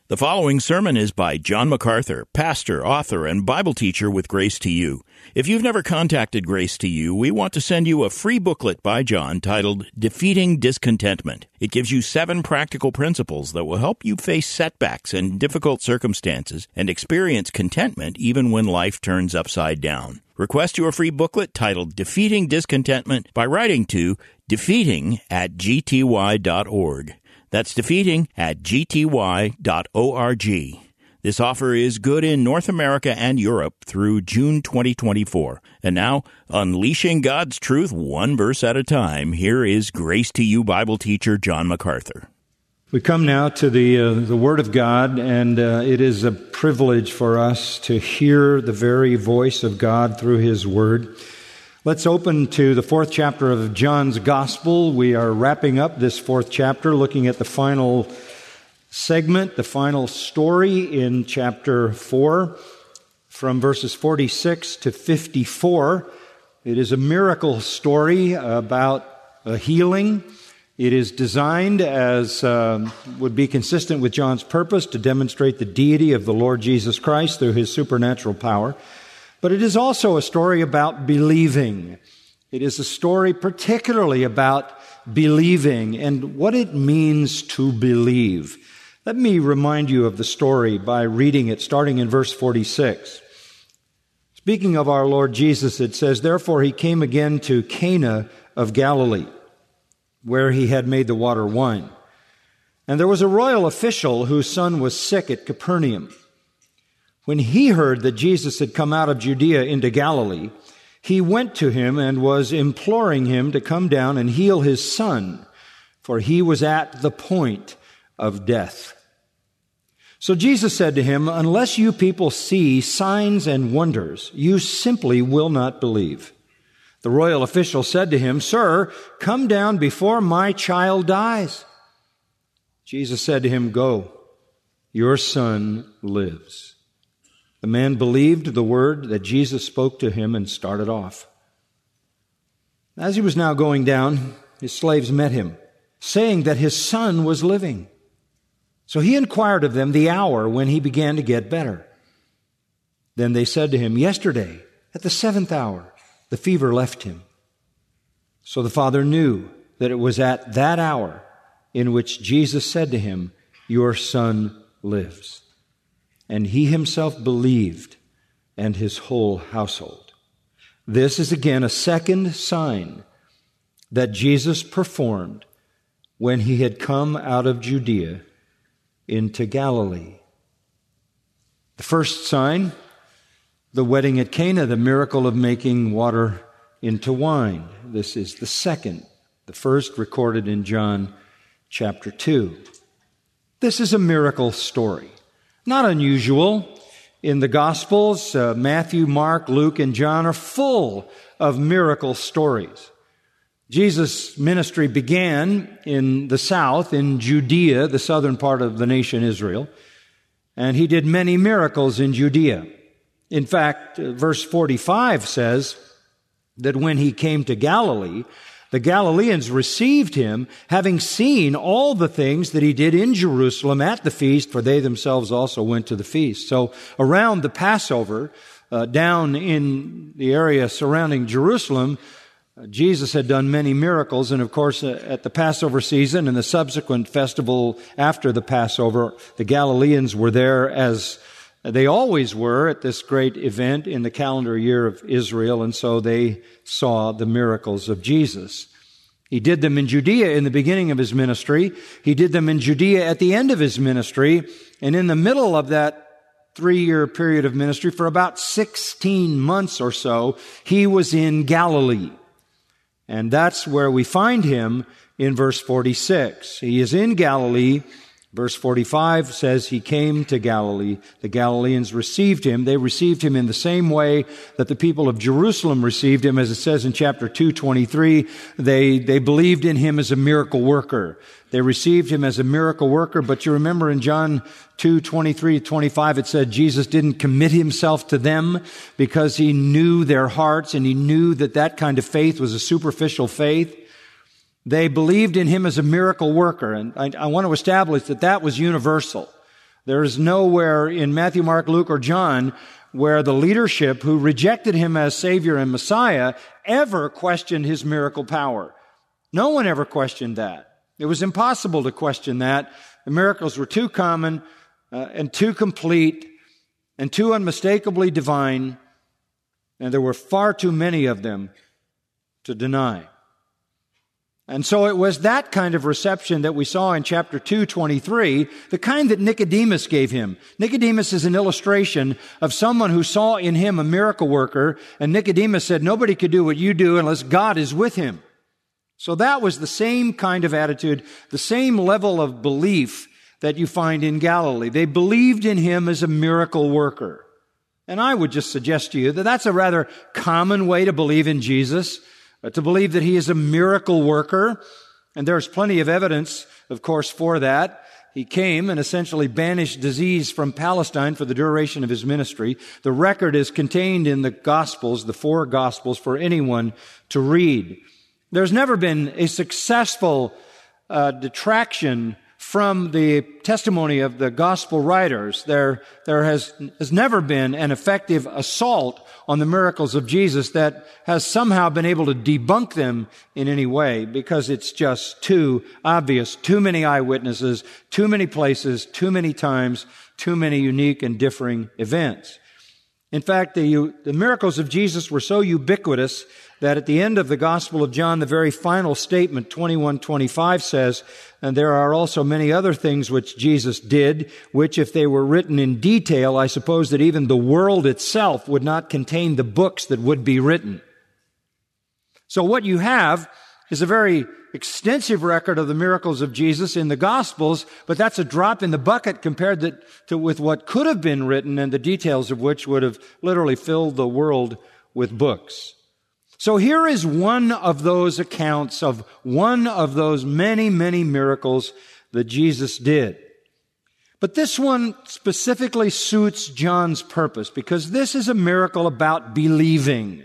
The following sermon is by John MacArthur, pastor, author, and Bible teacher with Grace to You. If you've never contacted Grace to You, we want to send you a free booklet by John titled Defeating Discontentment. It gives you 7 practical principles that will help you face setbacks and difficult circumstances and experience contentment even when life turns upside down. Request your free booklet titled Defeating Discontentment by writing to defeating@gty.org. That's defeating@gty.org. This offer is good in North America and Europe through June 2024. And now, unleashing God's truth one verse at a time, here is Grace to You Bible teacher John MacArthur. We come now to the Word of God, and it is a privilege for us to hear the very voice of God through His Word. Let's open to the 4th chapter of John's Gospel. We are wrapping up this 4th chapter, looking at the final segment, the final story in chapter 4, from verses 46 to 54. It is a miracle story about a healing. It is designed as would be consistent with John's purpose to demonstrate the deity of the Lord Jesus Christ through His supernatural power. But it is also a story about believing. It is a story particularly about believing and what it means to believe. Let me remind you of the story by reading it, starting in verse 46. Speaking of our Lord Jesus, it says, "Therefore he came again to Cana of Galilee, where he had made the water wine. And there was a royal official whose son was sick at Capernaum. When he heard that Jesus had come out of Judea into Galilee, he went to him and was imploring him to come down and heal his son, for he was at the point of death. So Jesus said to him, 'Unless you people see signs and wonders, you simply will not believe.' The royal official said to him, 'Sir, come down before my child dies.' Jesus said to him, 'Go, your son lives.' The man believed the word that Jesus spoke to him and started off. As he was now going down, his slaves met him, saying that his son was living. So he inquired of them the hour when he began to get better. Then they said to him, 'Yesterday, at the 7th hour, the fever left him.' So the father knew that it was at that hour in which Jesus said to him, 'Your son lives.' And he himself believed, and his whole household. This is again a second sign that Jesus performed when he had come out of Judea into Galilee. The first sign, the wedding at Cana, the miracle of making water into wine. This is the second, the first recorded in John chapter 2. This is a miracle story. Not unusual. In the Gospels, Matthew, Mark, Luke, and John are full of miracle stories. Jesus' ministry began in the south, in Judea, the southern part of the nation Israel, and he did many miracles in Judea. In fact, verse 45 says that when he came to Galilee, the Galileans received him, having seen all the things that he did in Jerusalem at the feast, for they themselves also went to the feast. So around the Passover, down in the area surrounding Jerusalem, Jesus had done many miracles. And of course, at the Passover season and the subsequent festival after the Passover, the Galileans were there as they always were at this great event in the calendar year of Israel, and so they saw the miracles of Jesus. He did them in Judea in the beginning of his ministry. He did them in Judea at the end of his ministry. And in the middle of that 3-year period of ministry, for about 16 months or so, he was in Galilee. And that's where we find him in verse 46. He is in Galilee. Verse 45 says he came to Galilee. The Galileans received him. They received him in the same way that the people of Jerusalem received him. As it says in chapter 2:23, they believed in him as a miracle worker. They received him as a miracle worker. But you remember in John 2:23-25, it said Jesus didn't commit himself to them because he knew their hearts and he knew that that kind of faith was a superficial faith. They believed in him as a miracle worker, and I want to establish that that was universal. There is nowhere in Matthew, Mark, Luke, or John where the leadership who rejected him as Savior and Messiah ever questioned his miracle power. No one ever questioned that. It was impossible to question that. The miracles were too common and too complete and too unmistakably divine, and there were far too many of them to deny. And so it was that kind of reception that we saw in chapter 2:23, the kind that Nicodemus gave him. Nicodemus is an illustration of someone who saw in him a miracle worker, and Nicodemus said, nobody could do what you do unless God is with him. So that was the same kind of attitude, the same level of belief that you find in Galilee. They believed in him as a miracle worker. And I would just suggest to you that that's a rather common way to believe in Jesus, to believe that he is a miracle worker. And there's plenty of evidence, of course, for that. He came and essentially banished disease from Palestine for the duration of his ministry. The record is contained in the Gospels, the 4 Gospels, for anyone to read. There's never been a successful detraction from the testimony of the gospel writers. There has never been an effective assault on the miracles of Jesus that has somehow been able to debunk them in any way, because it's just too obvious, too many eyewitnesses, too many places, too many times, too many unique and differing events. In fact, the miracles of Jesus were so ubiquitous that at the end of the Gospel of John, the very final statement, 21:25 says, and there are also many other things which Jesus did, which if they were written in detail, I suppose that even the world itself would not contain the books that would be written. So what you have is a very extensive record of the miracles of Jesus in the Gospels, but that's a drop in the bucket compared with what could have been written, and the details of which would have literally filled the world with books. So here is one of those accounts of one of those many, many miracles that Jesus did. But this one specifically suits John's purpose, because this is a miracle about believing.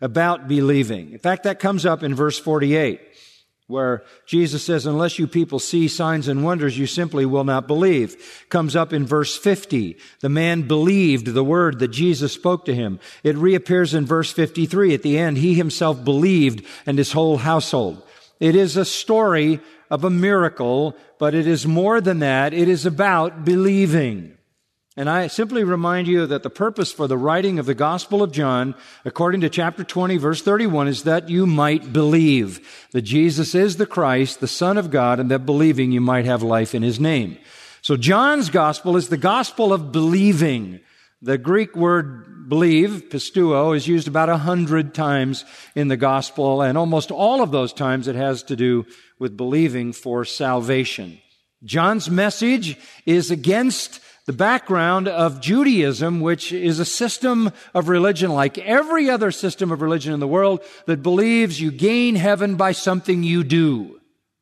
In fact, that comes up in verse 48, where Jesus says, unless you people see signs and wonders, you simply will not believe. Comes up in verse 50. The man believed the word that Jesus spoke to him. It reappears in verse 53. At the end, he himself believed and his whole household. It is a story of a miracle, but it is more than that. It is about believing. And I simply remind you that the purpose for the writing of the Gospel of John, according to chapter 20, verse 31, is that you might believe that Jesus is the Christ, the Son of God, and that believing you might have life in his name. So John's Gospel is the Gospel of believing. The Greek word believe, pisteuo, is used about 100 times in the Gospel, and almost all of those times it has to do with believing for salvation. John's message is against the background of Judaism, which is a system of religion like every other system of religion in the world that believes you gain heaven by something you do.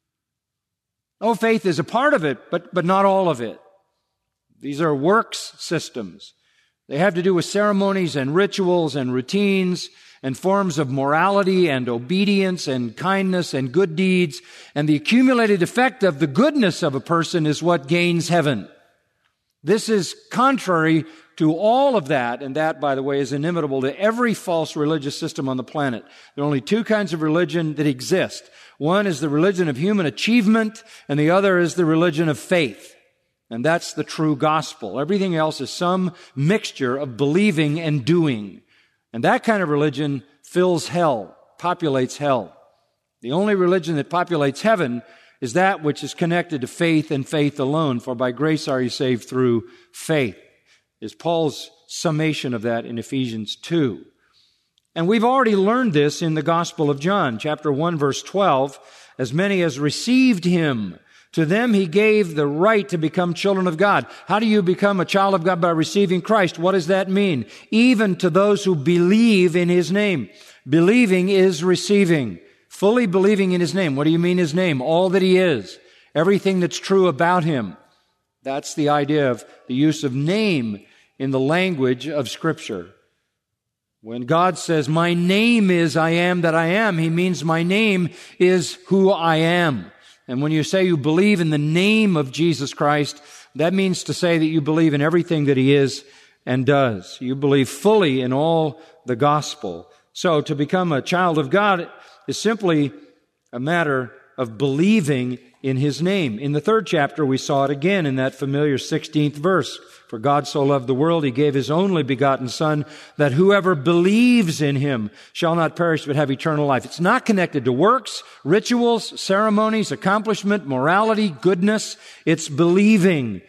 Oh, faith is a part of it, but not all of it. These are works systems. They have to do with ceremonies and rituals and routines and forms of morality and obedience and kindness and good deeds. And the accumulated effect of the goodness of a person is what gains heaven. This is contrary to all of that, and that, by the way, is inimitable to every false religious system on the planet. There are only 2 kinds of religion that exist. One is the religion of human achievement, and the other is the religion of faith. And that's the true gospel. Everything else is some mixture of believing and doing. And that kind of religion fills hell, populates hell. The only religion that populates heaven is that which is connected to faith and faith alone. For by grace are you saved through faith, is Paul's summation of that in Ephesians 2. And we've already learned this in the Gospel of John, chapter 1, verse 12. As many as received him, to them he gave the right to become children of God. How do you become a child of God? By receiving Christ. What does that mean? Even to those who believe in his name. Believing is receiving. Fully believing in his name. What do you mean his name? All that he is. Everything that's true about him. That's the idea of the use of name in the language of Scripture. When God says, my name is I am that I am, he means my name is who I am. And when you say you believe in the name of Jesus Christ, That means to say that you believe in everything that He is and does. You believe fully in all the gospel. So to become a child of God is simply a matter of believing in His name. In the 3rd chapter, we saw it again in that familiar 16th verse. For God so loved the world, He gave His only begotten Son, that whoever believes in Him shall not perish but have eternal life. It's not connected to works, rituals, ceremonies, accomplishment, morality, goodness. It's believing.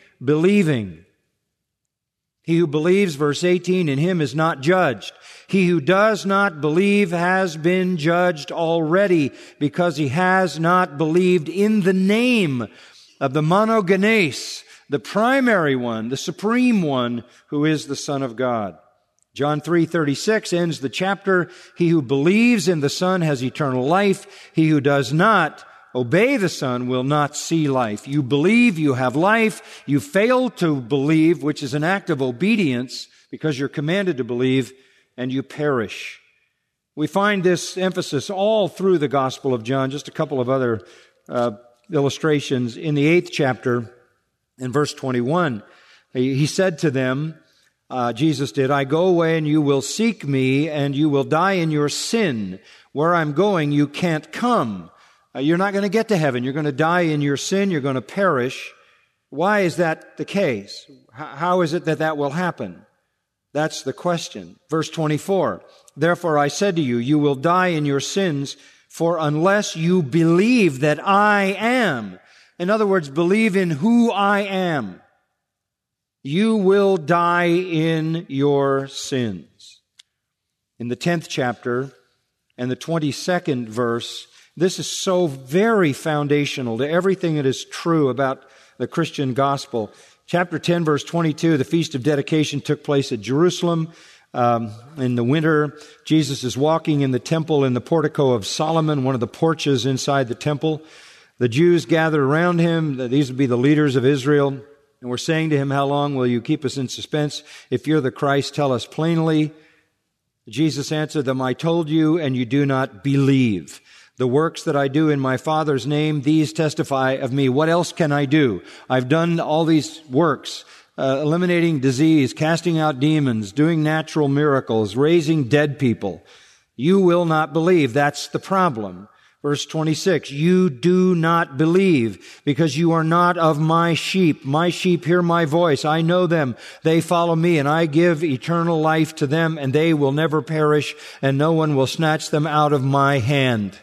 He who believes, verse 18, in Him is not judged. He who does not believe has been judged already, because he has not believed in the name of the monogenes, the primary one, the supreme one, who is the Son of God. John 3:36 ends the chapter. He who believes in the Son has eternal life. He who does not obey the Son will not see life. You believe, you have life. You fail to believe, which is an act of obedience, because you're commanded to believe, and you perish. We find this emphasis all through the Gospel of John. Just a couple of other illustrations. In the 8th chapter, in verse 21, He said to them, Jesus did, I go away and you will seek me and you will die in your sin. Where I'm going, you can't come. You're not going to get to heaven. You're going to die in your sin. You're going to perish. Why is that the case? How is it that that will happen? That's the question. Verse 24, therefore I said to you, you will die in your sins, for unless you believe that I am, in other words, believe in who I am, you will die in your sins. In the 10th chapter and the 22nd verse, this is so very foundational to everything that is true about the Christian gospel. Chapter 10, verse 22, the Feast of Dedication took place at Jerusalem in the winter. Jesus is walking in the temple in the portico of Solomon, one of the porches inside the temple. The Jews gathered around Him. These would be the leaders of Israel. And were saying to Him, how long will you keep us in suspense? If you're the Christ, tell us plainly. Jesus answered them, I told you, and you do not believe. The works that I do in my Father's name, these testify of me. What else can I do? I've done all these works, eliminating disease, casting out demons, doing natural miracles, raising dead people. You will not believe. That's the problem. Verse 26, you do not believe because you are not of my sheep. My sheep hear my voice. I know them. They follow me, and I give eternal life to them, and they will never perish, and no one will snatch them out of my hand.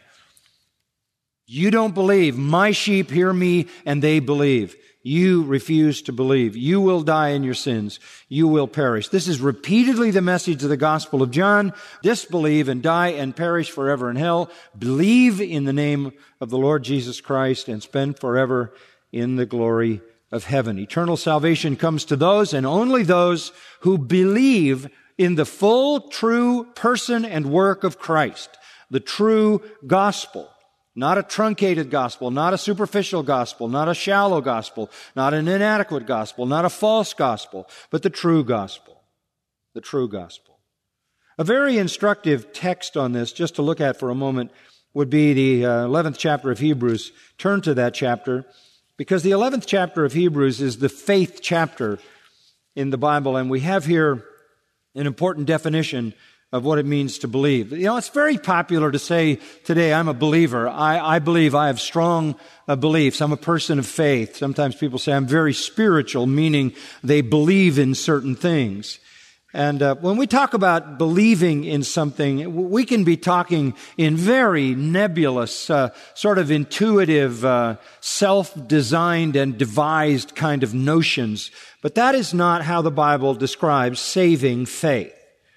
You don't believe. My sheep hear me and they believe. You refuse to believe. You will die in your sins. You will perish. This is repeatedly the message of the Gospel of John. Disbelieve and die and perish forever in hell. Believe in the name of the Lord Jesus Christ and spend forever in the glory of heaven. Eternal salvation comes to those and only those who believe in the full, true person and work of Christ. The true gospel. Not a truncated gospel, not a superficial gospel, not a shallow gospel, not an inadequate gospel, not a false gospel, but the true gospel. The true gospel. A very instructive text on this, just to look at for a moment, would be the 11th chapter of Hebrews. Turn to that chapter, because the 11th chapter of Hebrews is the faith chapter in the Bible, and we have here an important definition of what it means to believe. You know, it's very popular to say today, I'm a believer. I believe. I have strong beliefs. I'm a person of faith. Sometimes people say I'm very spiritual, meaning they believe in certain things. And when we talk about believing in something, we can be talking in very nebulous, sort of intuitive, self-designed and devised kind of notions. But that is not how the Bible describes saving faith.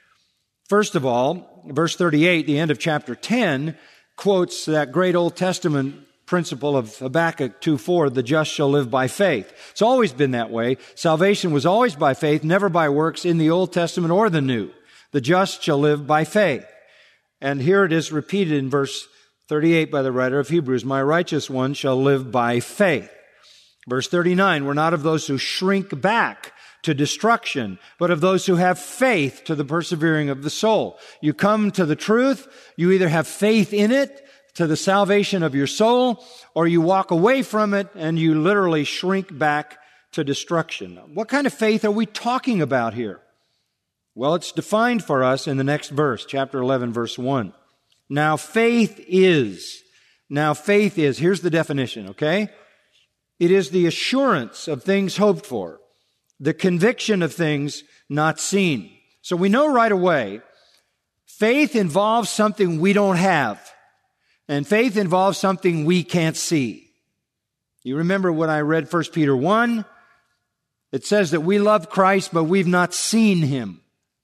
First of all, verse 38, the end of chapter 10, quotes that great Old Testament principle of Habakkuk 2:4, the just shall live by faith. It's always been that way. Salvation was always by faith, never by works in the Old Testament or the New. The just shall live by faith. And here it is repeated in verse 38 by the writer of Hebrews, my righteous one shall live by faith. Verse 39, we're not of those who shrink back to destruction, but of those who have faith to the persevering of the soul. You come to the truth, you either have faith in it, to the salvation of your soul, or you walk away from it and you literally shrink back to destruction. What kind of faith are we talking about here? Well, it's defined for us in the next verse, chapter 11, verse 1. Now faith is, here's the definition, okay? It is the assurance of things hoped for, the conviction of things not seen. So we know right away, faith involves something we don't have, and faith involves something we can't see. You remember when I read 1 Peter 1? It says that we love Christ, but we've not seen Him.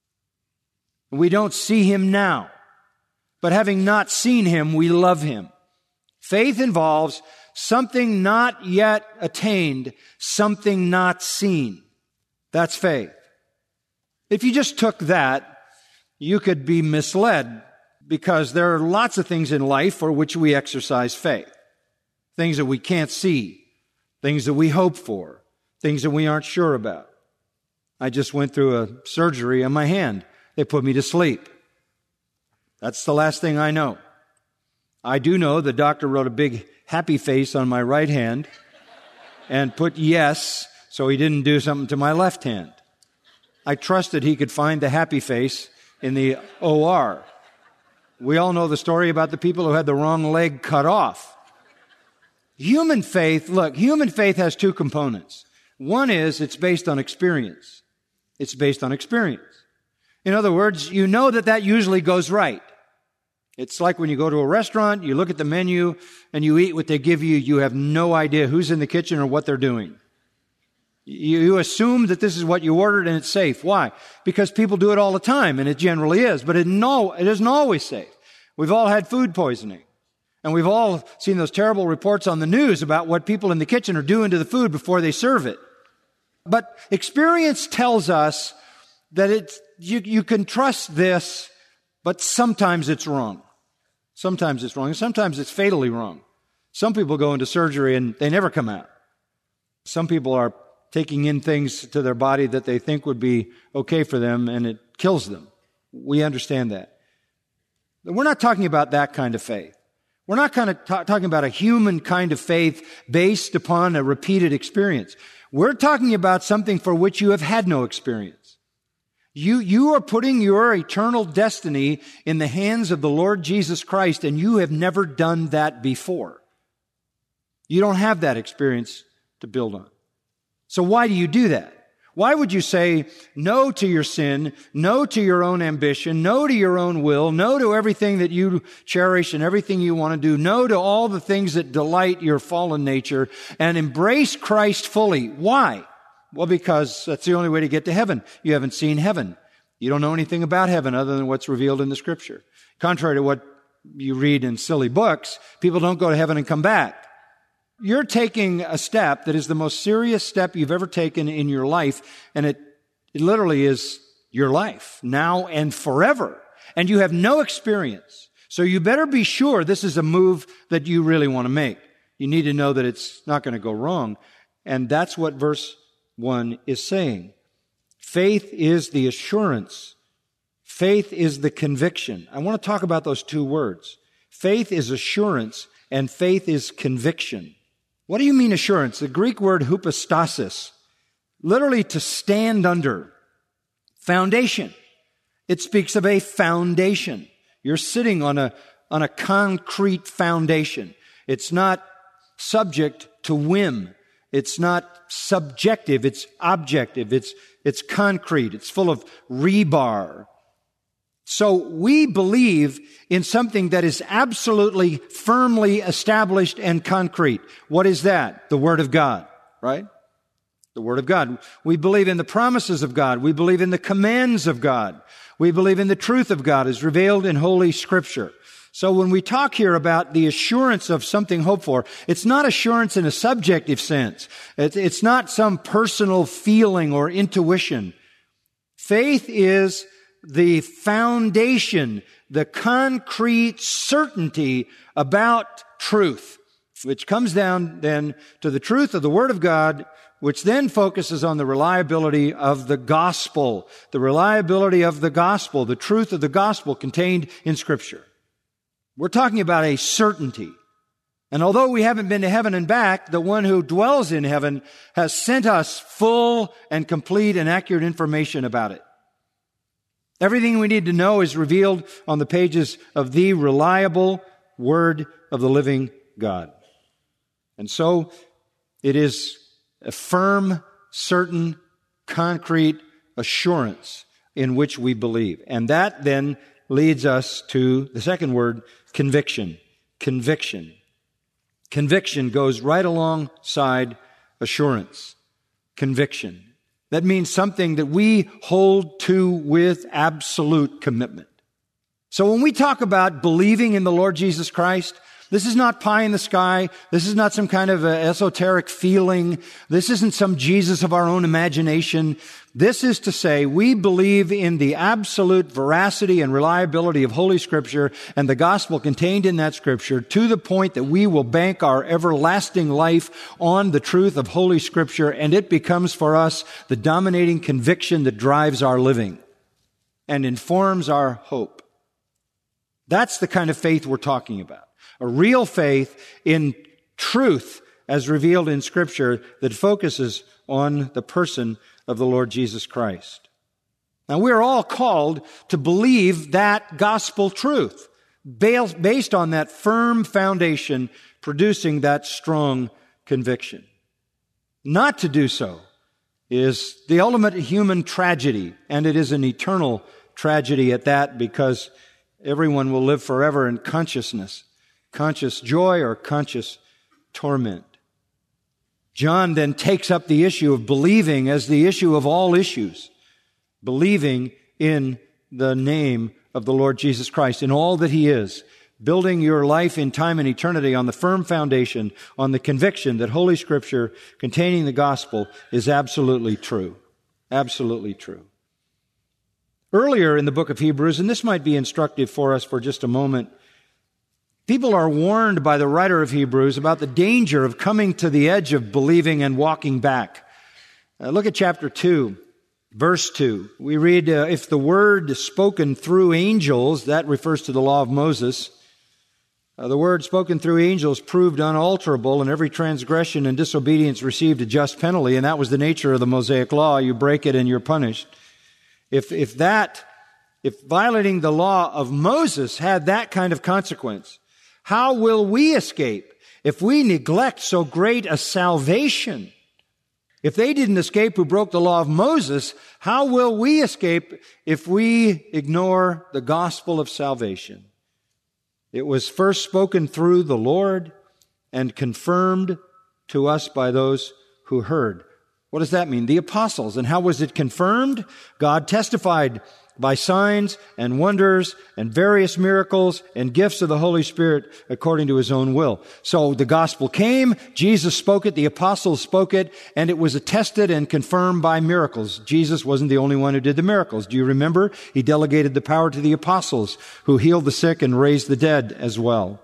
We don't see Him now. But having not seen Him, we love Him. Faith involves something not yet attained, something not seen. That's faith. If you just took that, you could be misled, because there are lots of things in life for which we exercise faith. Things that we can't see, things that we hope for, things that we aren't sure about. I just went through a surgery on my hand. They put me to sleep. That's the last thing I know. I do know the doctor wrote a big happy face on my right hand and put yes, so he didn't do something to my left hand. I trusted he could find the happy face in the OR. We all know the story about the people who had the wrong leg cut off. Human faith has two components. One is it's based on experience. It's based on experience. In other words, you know that usually goes right. It's like when you go to a restaurant, you look at the menu, and you eat what they give you. You have no idea who's in the kitchen or what they're doing. You assume that this is what you ordered and it's safe. Why? Because people do it all the time, and it generally is. But it isn't always safe. We've all had food poisoning. And we've all seen those terrible reports on the news about what people in the kitchen are doing to the food before they serve it. But experience tells us that you can trust this, but sometimes it's wrong. Sometimes it's wrong, and sometimes it's fatally wrong. Some people go into surgery and they never come out. Some people are taking in things to their body that they think would be okay for them, and it kills them. We understand that. We're not talking about that kind of faith. We're not talking about a human kind of faith based upon a repeated experience. We're talking about something for which you have had no experience. You are putting your eternal destiny in the hands of the Lord Jesus Christ, and you have never done that before. You don't have that experience to build on. So why do you do that? Why would you say no to your sin, no to your own ambition, no to your own will, no to everything that you cherish and everything you want to do, no to all the things that delight your fallen nature, and embrace Christ fully? Why? Well, because that's the only way to get to heaven. You haven't seen heaven. You don't know anything about heaven other than what's revealed in the Scripture. Contrary to what you read in silly books, people don't go to heaven and come back. You're taking a step that is the most serious step you've ever taken in your life, and it literally is your life, now and forever. And you have no experience. So you better be sure this is a move that you really want to make. You need to know that it's not going to go wrong. And that's what verse 1 is saying. Faith is the assurance. Faith is the conviction. I want to talk about those two words. Faith is assurance, and faith is conviction. What do you mean assurance? The Greek word hypostasis, literally to stand under. Foundation. It speaks of a foundation. You're sitting on a concrete foundation. It's not subject to whim. It's not subjective. It's objective. It's concrete. It's full of rebar. So we believe in something that is absolutely firmly established and concrete. What is that? The Word of God, right? The Word of God. We believe in the promises of God. We believe in the commands of God. We believe in the truth of God as revealed in Holy Scripture. So when we talk here about the assurance of something hoped for, it's not assurance in a subjective sense. It's not some personal feeling or intuition. Faith is the foundation, the concrete certainty about truth, which comes down then to the truth of the Word of God, which then focuses on the reliability of the gospel, the reliability of the gospel, the truth of the gospel contained in Scripture. We're talking about a certainty. And although we haven't been to heaven and back, the one who dwells in heaven has sent us full and complete and accurate information about it. Everything we need to know is revealed on the pages of the reliable Word of the living God. And so it is a firm, certain, concrete assurance in which we believe. And that then leads us to the second word, conviction. Conviction. Conviction goes right alongside assurance. Conviction. That means something that we hold to with absolute commitment. So when we talk about believing in the Lord Jesus Christ, this is not pie in the sky. This is not some kind of esoteric feeling. This isn't some Jesus of our own imagination. This is to say we believe in the absolute veracity and reliability of Holy Scripture and the gospel contained in that Scripture to the point that we will bank our everlasting life on the truth of Holy Scripture, and it becomes for us the dominating conviction that drives our living and informs our hope. That's the kind of faith we're talking about. A real faith in truth as revealed in Scripture that focuses on the person of the Lord Jesus Christ. Now, we're all called to believe that gospel truth based on that firm foundation producing that strong conviction. Not to do so is the ultimate human tragedy, and it is an eternal tragedy at that, because everyone will live forever in conscious joy or conscious torment. John then takes up the issue of believing as the issue of all issues. Believing in the name of the Lord Jesus Christ, in all that He is. Building your life in time and eternity on the firm foundation, on the conviction that Holy Scripture containing the gospel is absolutely true. Absolutely true. Earlier in the book of Hebrews, and this might be instructive for us for just a moment, people are warned by the writer of Hebrews about the danger of coming to the edge of believing and walking back. Look at chapter 2, verse 2. We read, if the word spoken through angels, that refers to the law of Moses, the word spoken through angels proved unalterable, and every transgression and disobedience received a just penalty, and that was the nature of the Mosaic law. You break it and you're punished. If violating the law of Moses had that kind of consequence, how will we escape if we neglect so great a salvation? If they didn't escape who broke the law of Moses, how will we escape if we ignore the gospel of salvation? It was first spoken through the Lord and confirmed to us by those who heard. What does that mean? The apostles. And how was it confirmed? God testified by signs and wonders and various miracles and gifts of the Holy Spirit according to His own will. So the gospel came, Jesus spoke it, the apostles spoke it, and it was attested and confirmed by miracles. Jesus wasn't the only one who did the miracles. Do you remember? He delegated the power to the apostles who healed the sick and raised the dead as well.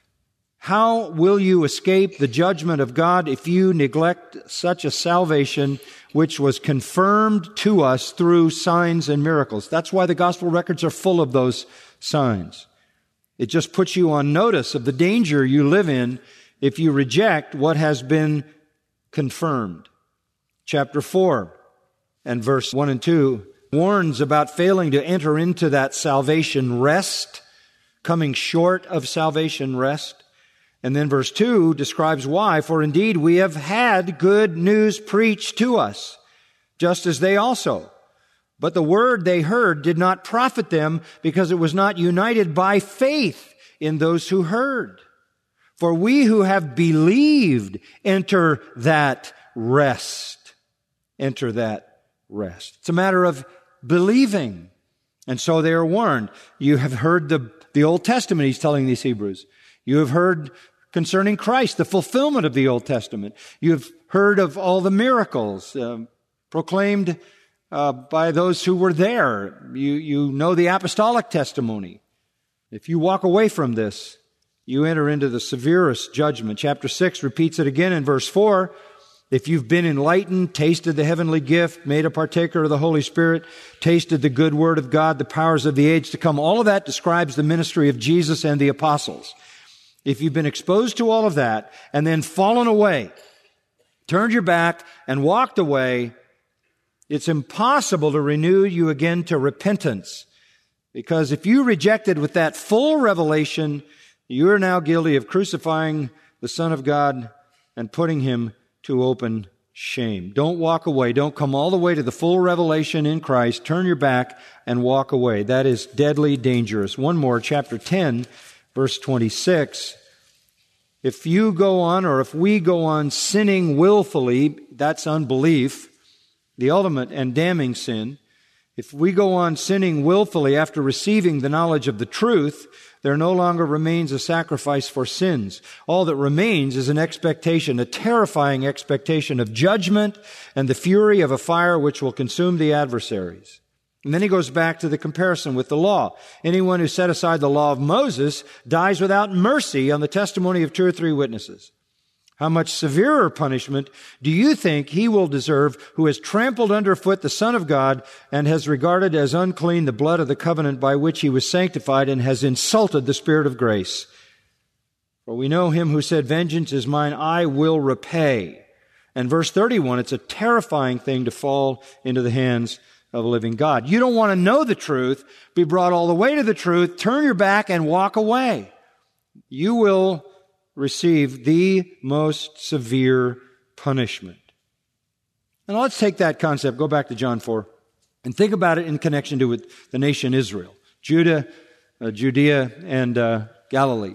How will you escape the judgment of God if you neglect such a salvation which was confirmed to us through signs and miracles? That's why the gospel records are full of those signs. It just puts you on notice of the danger you live in if you reject what has been confirmed. Chapter 4 and verse 1 and 2 warns about failing to enter into that salvation rest, coming short of salvation rest. And then verse 2 describes why. For indeed we have had good news preached to us, just as they also. But the word they heard did not profit them, because it was not united by faith in those who heard. For we who have believed enter that rest. Enter that rest. It's a matter of believing. And so they are warned. You have heard the Old Testament, he's telling these Hebrews. You have heard concerning Christ, the fulfillment of the Old Testament. You have heard of all the miracles proclaimed by those who were there. You know the apostolic testimony. If you walk away from this, you enter into the severest judgment. Chapter 6 repeats it again in verse 4. If you've been enlightened, tasted the heavenly gift, made a partaker of the Holy Spirit, tasted the good word of God, the powers of the age to come, all of that describes the ministry of Jesus and the apostles. if you've been exposed to all of that and then fallen away, turned your back and walked away, it's impossible to renew you again to repentance. Because if you rejected with that full revelation, you are now guilty of crucifying the Son of God and putting Him to open shame. Don't walk away. Don't come all the way to the full revelation in Christ. Turn your back and walk away. That is deadly dangerous. One more, chapter 10, verse 26. If you go on, or if we go on sinning willfully, that's unbelief, the ultimate and damning sin. If we go on sinning willfully after receiving the knowledge of the truth, there no longer remains a sacrifice for sins. All that remains is an expectation, a terrifying expectation of judgment and the fury of a fire which will consume the adversaries. And then he goes back to the comparison with the law. Anyone who set aside the law of Moses dies without mercy on the testimony of 2 or 3 witnesses. How much severer punishment do you think he will deserve who has trampled underfoot the Son of God and has regarded as unclean the blood of the covenant by which he was sanctified and has insulted the Spirit of grace? For we know him who said, "Vengeance is mine, I will repay." And verse 31, it's a terrifying thing to fall into the hands of a living God. You don't want to know the truth, be brought all the way to the truth, turn your back and walk away. You will receive the most severe punishment. And let's take that concept, go back to John 4, and think about it in connection to with the nation Israel, Judea, and Galilee.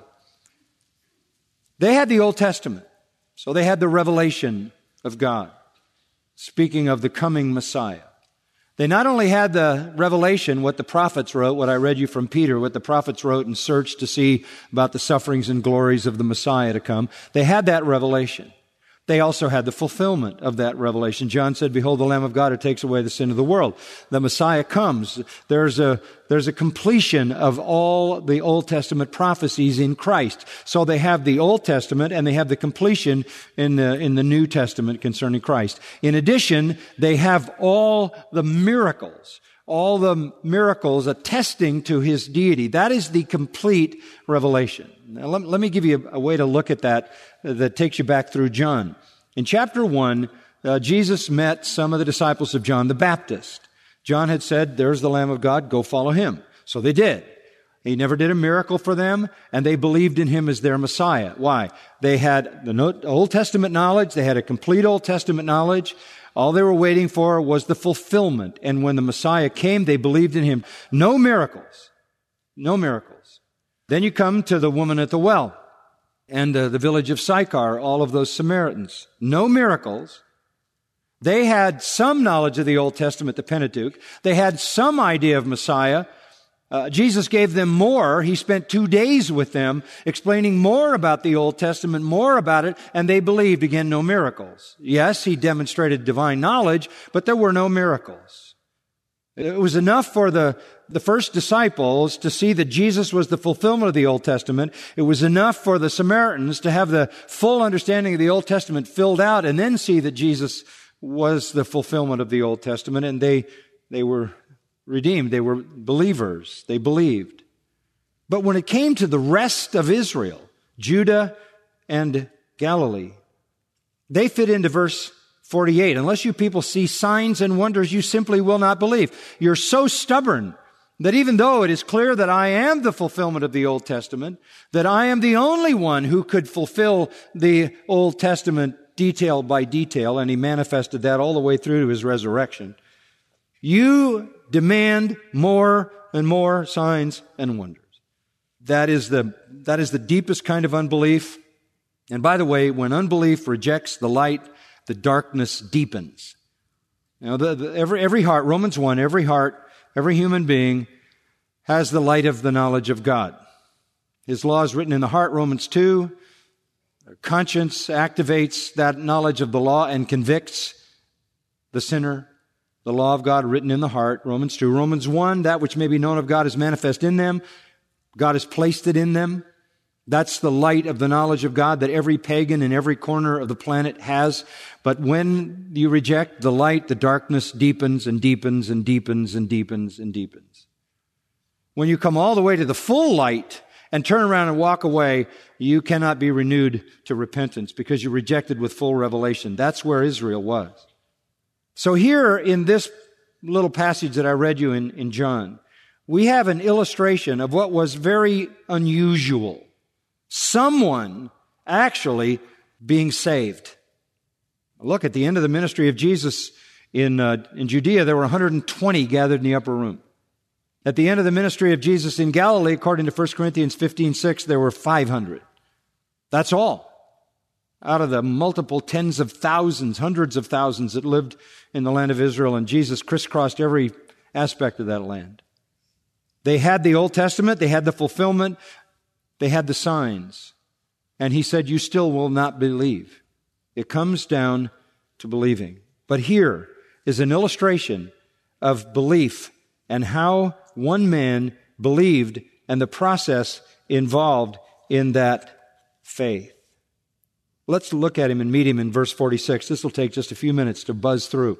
They had the Old Testament, so they had the revelation of God, speaking of the coming Messiah. They not only had the revelation, what the prophets wrote, what I read you from Peter, what the prophets wrote and searched to see about the sufferings and glories of the Messiah to come. They had that revelation. They also had the fulfillment of that revelation. John said, "Behold the Lamb of God who takes away the sin of the world." The Messiah comes. There's a completion of all the Old Testament prophecies in Christ. So they have the Old Testament and they have the completion in the New Testament concerning Christ. In addition, they have all the miracles attesting to His deity. That is the complete revelation. Now, let me give you a way to look at that takes you back through John. In chapter 1, Jesus met some of the disciples of John the Baptist. John had said, "There's the Lamb of God, go follow Him." So they did. He never did a miracle for them, and they believed in Him as their Messiah. Why? They had the Old Testament knowledge. They had a complete Old Testament knowledge. All they were waiting for was the fulfillment. And when the Messiah came, they believed in Him. No miracles. No miracles. Then you come to the woman at the well and the village of Sychar, all of those Samaritans. No miracles. They had some knowledge of the Old Testament, the Pentateuch. They had some idea of Messiah. Jesus gave them more. He spent 2 days with them, explaining more about the Old Testament, more about it, and they believed. Again, no miracles. Yes, He demonstrated divine knowledge, but there were no miracles. It was enough for the first disciples to see that Jesus was the fulfillment of the Old Testament. It was enough for the Samaritans to have the full understanding of the Old Testament filled out and then see that Jesus was the fulfillment of the Old Testament, and they were redeemed. They were believers. They believed. But when it came to the rest of Israel, Judah and Galilee, they fit into verse 48. Unless you people see signs and wonders, you simply will not believe. You're so stubborn that even though it is clear that I am the fulfillment of the Old Testament, that I am the only one who could fulfill the Old Testament detail by detail, and He manifested that all the way through to His resurrection, you demand more and more signs and wonders. That is the deepest kind of unbelief. And by the way, when unbelief rejects the light, the darkness deepens. Now, every heart, Romans 1, every heart, every human being has the light of the knowledge of God. His law is written in the heart, Romans 2. Conscience activates that knowledge of the law and convicts the sinner. The law of God written in the heart, Romans 2. Romans 1, that which may be known of God is manifest in them. God has placed it in them. That's the light of the knowledge of God that every pagan in every corner of the planet has. But when you reject the light, the darkness deepens and deepens and deepens and deepens and deepens. When you come all the way to the full light and turn around and walk away, you cannot be renewed to repentance because you rejected with full revelation. That's where Israel was. So here in this little passage that I read you in John, we have an illustration of what was very unusual. Someone actually being saved. Look, at the end of the ministry of Jesus in Judea, there were 120 gathered in the upper room. At the end of the ministry of Jesus in Galilee, according to 1 Corinthians 15:6, there were 500. That's all. Out of the multiple tens of thousands, hundreds of thousands that lived in the land of Israel, and Jesus crisscrossed every aspect of that land. They had the Old Testament, they had the fulfillment, they had the signs. And he said, you still will not believe. It comes down to believing. But here is an illustration of belief and how one man believed and the process involved in that faith. Let's look at him and meet him in verse 46. This will take just a few minutes to buzz through.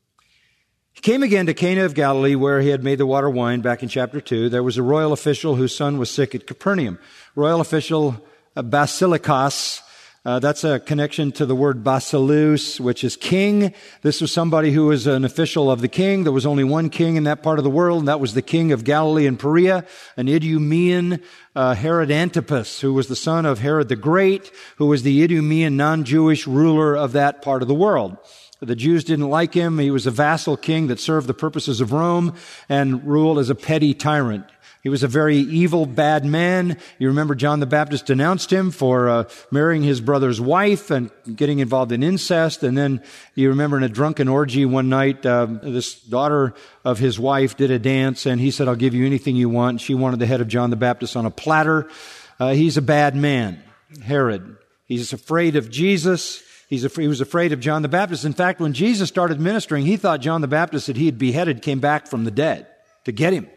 He came again to Cana of Galilee, where he had made the water wine back in chapter 2. There was a royal official whose son was sick at Capernaum. Royal official Basilikos, that's a connection to the word basileus, which is king. This was somebody who was an official of the king. There was only one king in that part of the world, and that was the king of Galilee and Perea, an Idumean Herod Antipas, who was the son of Herod the Great, who was the Idumean non-Jewish ruler of that part of the world. The Jews didn't like him. He was a vassal king that served the purposes of Rome and ruled as a petty tyrant. He was a very evil, bad man. You remember John the Baptist denounced him for marrying his brother's wife and getting involved in incest. And then you remember in a drunken orgy one night, this daughter of his wife did a dance, and he said, I'll give you anything you want. She wanted the head of John the Baptist on a platter. He's a bad man, Herod. He's afraid of Jesus. He was afraid of John the Baptist. In fact, when Jesus started ministering, he thought John the Baptist that he had beheaded came back from the dead to get him.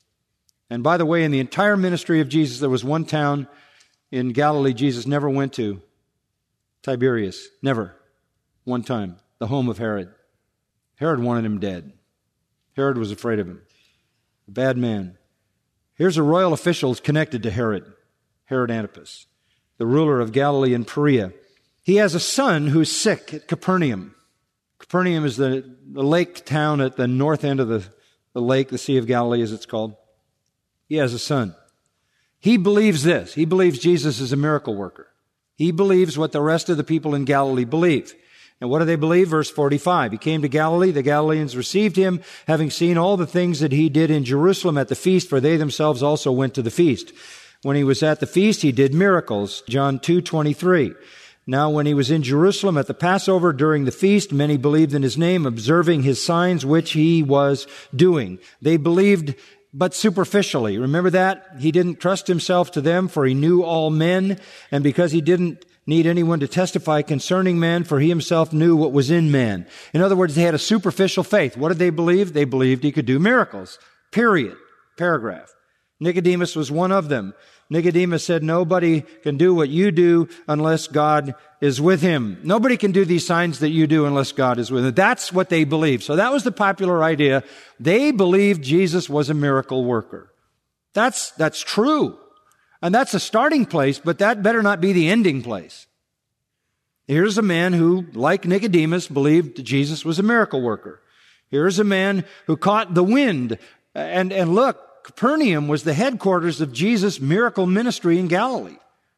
And by the way, in the entire ministry of Jesus, there was one town in Galilee Jesus never went to. Tiberias. Never. One time. The home of Herod. Herod wanted him dead. Herod was afraid of him. A bad man. Here's a royal official connected to Herod. Herod Antipas. The ruler of Galilee and Perea. He has a son who's sick at Capernaum. Capernaum is the lake town at the north end of the lake, the Sea of Galilee as it's called. He has a son. He believes this. He believes Jesus is a miracle worker. He believes what the rest of the people in Galilee believe. And what do they believe? Verse 45. He came to Galilee. The Galileans received him, having seen all the things that he did in Jerusalem at the feast, for they themselves also went to the feast. When he was at the feast, he did miracles. John 2:23. Now when he was in Jerusalem at the Passover during the feast, many believed in his name, observing his signs which he was doing. They believed but superficially. Remember that? He didn't trust himself to them, for he knew all men, and because he didn't need anyone to testify concerning man, for he himself knew what was in man. In other words, they had a superficial faith. What did they believe? They believed he could do miracles. Period. Paragraph. Nicodemus was one of them. Nicodemus said, nobody can do what you do unless God is with him. Nobody can do these signs that you do unless God is with him. That's what they believed. So that was the popular idea. They believed Jesus was a miracle worker. That's true. And that's a starting place, but that better not be the ending place. Here's a man who, like Nicodemus, believed Jesus was a miracle worker. Here's a man who caught the wind. And look, Capernaum was the headquarters of Jesus' miracle ministry in Galilee.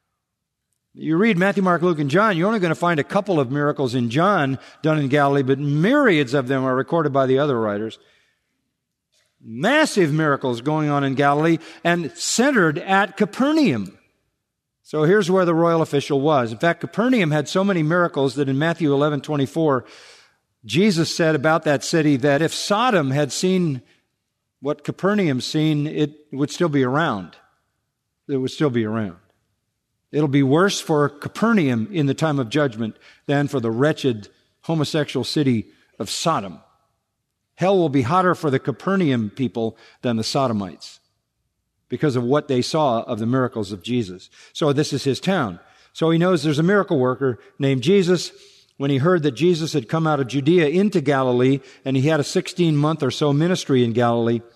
You read Matthew, Mark, Luke, and John, you're only going to find a couple of miracles in John done in Galilee, but myriads of them are recorded by the other writers. Massive miracles going on in Galilee and centered at Capernaum. So here's where the royal official was. In fact, Capernaum had so many miracles that in Matthew 11:24, Jesus said about that city that if Sodom had seen what Capernaum's seen, it would still be around. It would still be around. It'll be worse for Capernaum in the time of judgment than for the wretched homosexual city of Sodom. Hell will be hotter for the Capernaum people than the Sodomites because of what they saw of the miracles of Jesus. So this is his town. So he knows there's a miracle worker named Jesus. When he heard that Jesus had come out of Judea into Galilee, and he had a 16-month or so ministry in Galilee,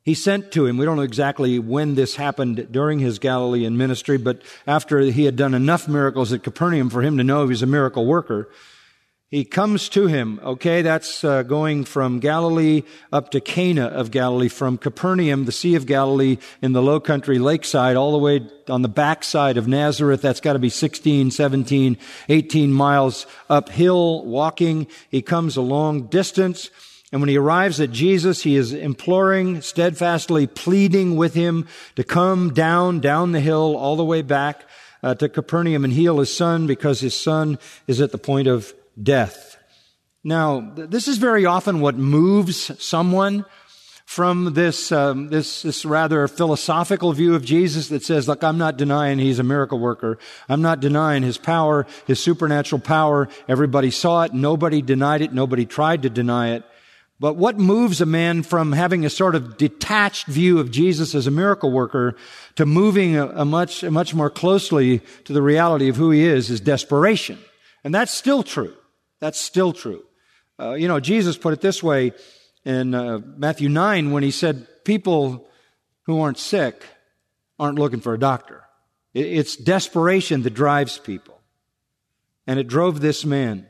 He sent to him. We don't know exactly when this happened during his Galilean ministry, but after he had done enough miracles at Capernaum for him to know he was a miracle worker, he comes to him. Okay, that's going from Galilee up to Cana of Galilee, from Capernaum, the Sea of Galilee, in the low country lakeside, all the way on the backside of Nazareth. That's got to be 16, 17, 18 miles uphill walking. He comes a long distance. And when he arrives at Jesus, he is imploring, steadfastly pleading with him to come down the hill, all the way back to Capernaum and heal his son, because his son is at the point of death. Now, this is very often what moves someone from this rather philosophical view of Jesus that says, look, I'm not denying he's a miracle worker. I'm not denying his power, his supernatural power. Everybody saw it. Nobody denied it. Nobody tried to deny it. But what moves a man from having a sort of detached view of Jesus as a miracle worker to moving a much more closely to the reality of who he is desperation. And that's still true. That's still true. Jesus put it this way in Matthew 9 when he said, people who aren't sick aren't looking for a doctor. It's desperation that drives people. And it drove this man.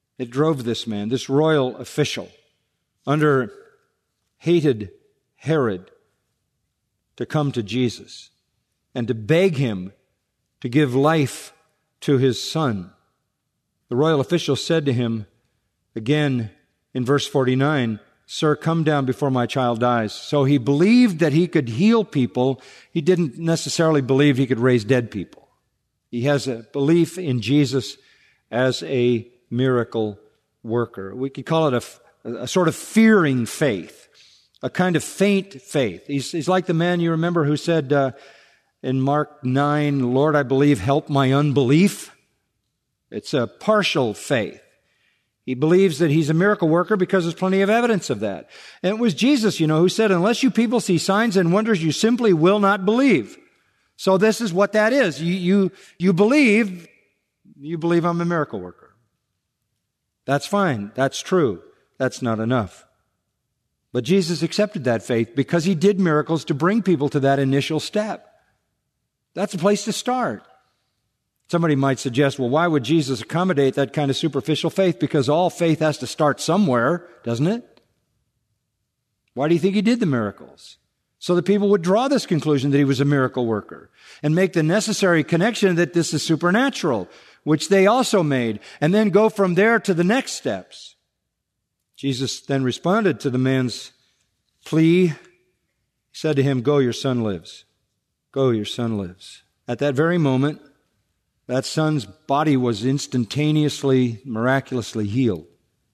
This royal official, under hated Herod, to come to Jesus and to beg him to give life to his son. The royal official said to him, again in verse 49, "Sir, come down before my child dies." So he believed that he could heal people. He didn't necessarily believe he could raise dead people. He has a belief in Jesus as a miracle worker. We could call it a sort of fearing faith, a kind of faint faith. He's like the man you remember who said in Mark 9, "Lord, I believe, help my unbelief." It's a partial faith. He believes that he's a miracle worker because there's plenty of evidence of that. And it was Jesus, who said, unless you people see signs and wonders, you simply will not believe. So this is what that is. You believe I'm a miracle worker. That's fine. That's true. That's not enough. But Jesus accepted that faith because he did miracles to bring people to that initial step. That's a place to start. Somebody might suggest, well, why would Jesus accommodate that kind of superficial faith? Because all faith has to start somewhere, doesn't it? Why do you think he did the miracles? So that people would draw this conclusion that he was a miracle worker and make the necessary connection that this is supernatural, which they also made, and then go from there to the next steps. Jesus then responded to the man's plea. He said to him, "Go, your son lives. Go, your son lives." At that very moment, that son's body was instantaneously, miraculously healed.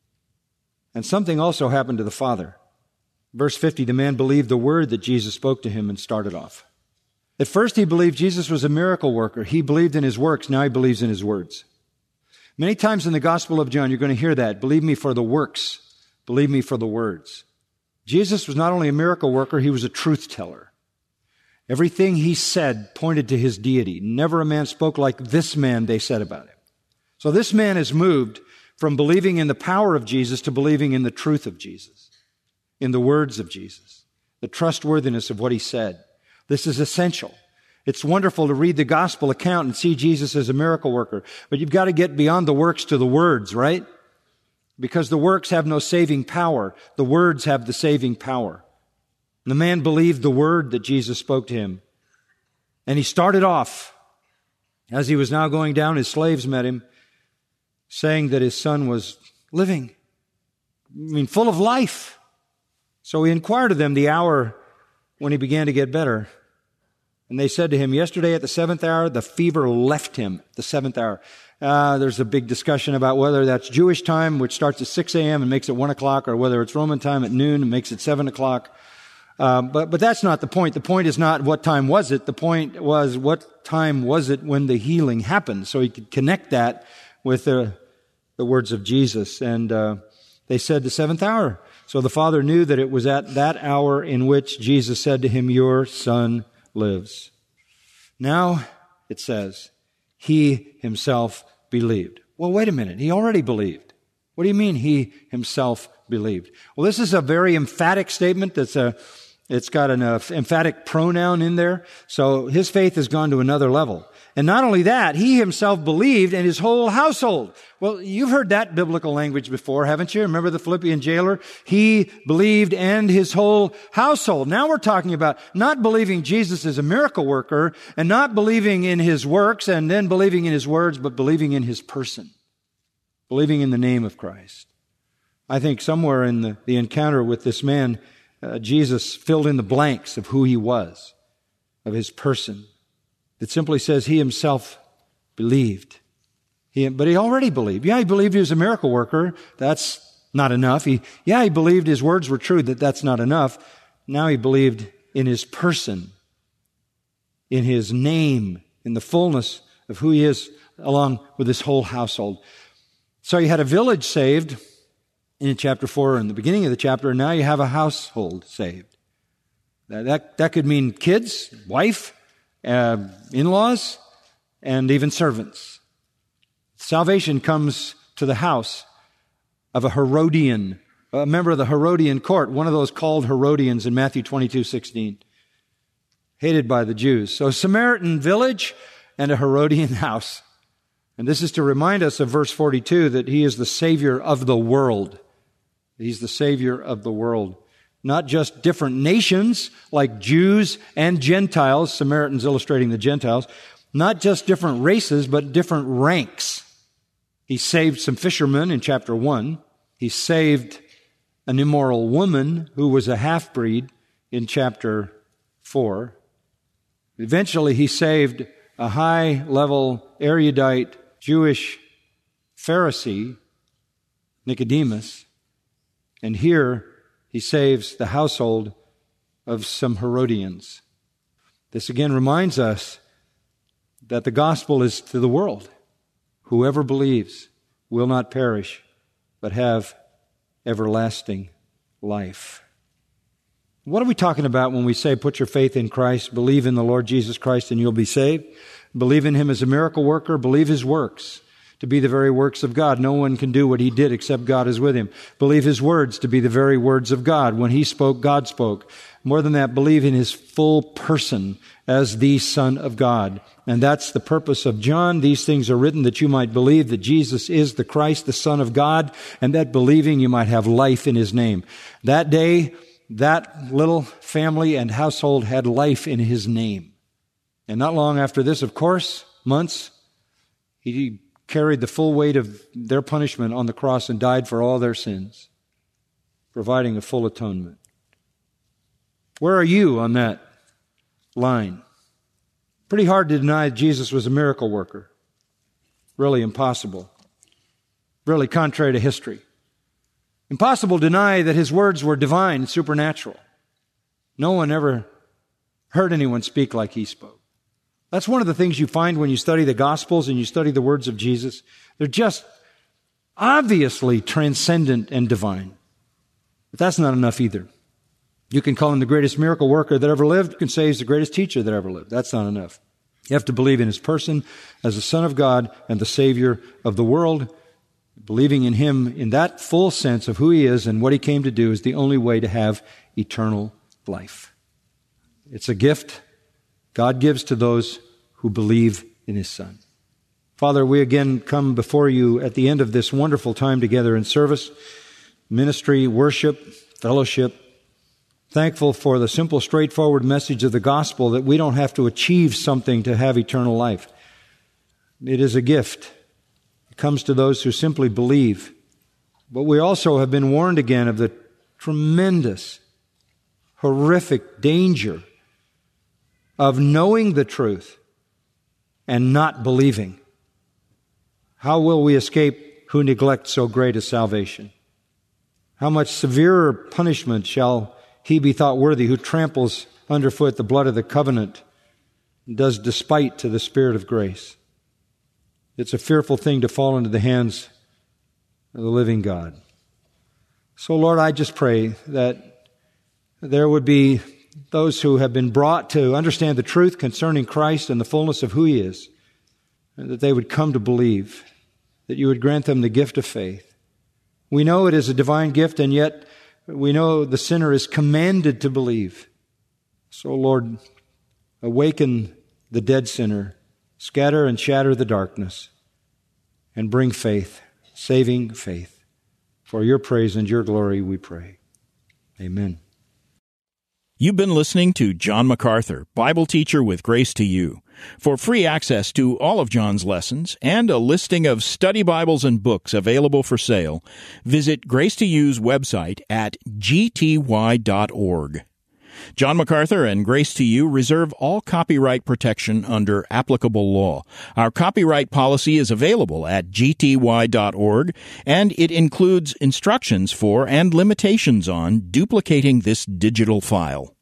And something also happened to the father. Verse 50, the man believed the word that Jesus spoke to him and started off. At first he believed Jesus was a miracle worker. He believed in his works. Now he believes in his words. Many times in the Gospel of John, you're going to hear that. Believe me for the works. Believe me for the words. Jesus was not only a miracle worker, he was a truth teller. Everything he said pointed to his deity. Never a man spoke like this man, they said about him. So this man is moved from believing in the power of Jesus to believing in the truth of Jesus, in the words of Jesus, the trustworthiness of what he said. This is essential. It's wonderful to read the gospel account and see Jesus as a miracle worker, but you've got to get beyond the works to the words, right? Because the works have no saving power. The words have the saving power. The man believed the word that Jesus spoke to him. And he started off. As he was now going down, his slaves met him, saying that his son was living. Full of life. So he inquired of them the hour when he began to get better. And they said to him, yesterday at the 7th hour, the fever left him, the 7th hour. There's a big discussion about whether that's Jewish time, which starts at 6 a.m. and makes it 1 o'clock, or whether it's Roman time at noon and makes it 7 o'clock. But that's not the point. The point is not what time was it. The point was what time was it when the healing happened. So he could connect that with the words of Jesus. And they said the 7th hour. So the father knew that it was at that hour in which Jesus said to him, "Your son lives." Now, it says, he himself believed. Well, wait a minute. He already believed. What do you mean he himself believed? Well, this is a very emphatic statement. That's It's got an emphatic pronoun in there. So his faith has gone to another level. And not only that, he himself believed and his whole household. Well, you've heard that biblical language before, haven't you? Remember the Philippian jailer? He believed and his whole household. Now we're talking about not believing Jesus is a miracle worker and not believing in his works and then believing in his words, but believing in his person. Believing in the name of Christ. I think somewhere in the encounter with this man, Jesus filled in the blanks of who he was, of his person. It simply says he himself believed. But he already believed. Yeah, he believed he was a miracle worker. That's not enough. He believed his words were true. That's not enough. Now he believed in his person, in his name, in the fullness of who he is, along with his whole household. So you had a village saved in chapter 4 in the beginning of the chapter, and now you have a household saved. That could mean kids, wife, in-laws, and even servants. Salvation comes to the house of a Herodian, a member of the Herodian court, one of those called Herodians in Matthew 22:16, hated by the Jews. So a Samaritan village and a Herodian house. And this is to remind us of verse 42 that he is the Savior of the world. He's the Savior of the world. Not just different nations like Jews and Gentiles, Samaritans illustrating the Gentiles, not just different races, but different ranks. He saved some fishermen in chapter 1. He saved an immoral woman who was a half-breed in chapter 4. Eventually, he saved a high-level, erudite Jewish Pharisee, Nicodemus. And here, he saves the household of some Herodians. This again reminds us that the gospel is to the world. Whoever believes will not perish, but have everlasting life. What are we talking about when we say put your faith in Christ, believe in the Lord Jesus Christ and you'll be saved? Believe in Him as a miracle worker, believe His works to be the very works of God. No one can do what He did except God is with Him. Believe His words to be the very words of God. When He spoke, God spoke. More than that, believe in His full person as the Son of God. And that's the purpose of John. These things are written that you might believe that Jesus is the Christ, the Son of God, and that believing you might have life in His name. That day, that little family and household had life in His name. And not long after this, of course, months, He carried the full weight of their punishment on the cross and died for all their sins, providing a full atonement. Where are you on that line? Pretty hard to deny that Jesus was a miracle worker. Really impossible. Really contrary to history. Impossible to deny that His words were divine, supernatural. No one ever heard anyone speak like He spoke. That's one of the things you find when you study the Gospels and you study the words of Jesus. They're just obviously transcendent and divine. But that's not enough either. You can call Him the greatest miracle worker that ever lived. You can say He's the greatest teacher that ever lived. That's not enough. You have to believe in His person as the Son of God and the Savior of the world. Believing in Him in that full sense of who He is and what He came to do is the only way to have eternal life. It's a gift God gives to those who believe in His Son. Father, we again come before You at the end of this wonderful time together in service, ministry, worship, fellowship, thankful for the simple, straightforward message of the gospel that we don't have to achieve something to have eternal life. It is a gift. It comes to those who simply believe. But we also have been warned again of the tremendous, horrific danger of knowing the truth and not believing. How will we escape who neglect so great a salvation? How much severer punishment shall he be thought worthy who tramples underfoot the blood of the covenant and does despite to the Spirit of grace? It's a fearful thing to fall into the hands of the living God. So, Lord, I just pray that there would be those who have been brought to understand the truth concerning Christ and the fullness of who He is, and that they would come to believe, that You would grant them the gift of faith. We know it is a divine gift, and yet we know the sinner is commanded to believe. So, Lord, awaken the dead sinner, scatter and shatter the darkness, and bring faith, saving faith. For your praise and your glory we pray. Amen. You've been listening to John MacArthur, Bible teacher with Grace to You. For free access to all of John's lessons and a listing of study Bibles and books available for sale, visit Grace to You's website at gty.org. John MacArthur and Grace to You reserve all copyright protection under applicable law. Our copyright policy is available at gty.org, and it includes instructions for and limitations on duplicating this digital file.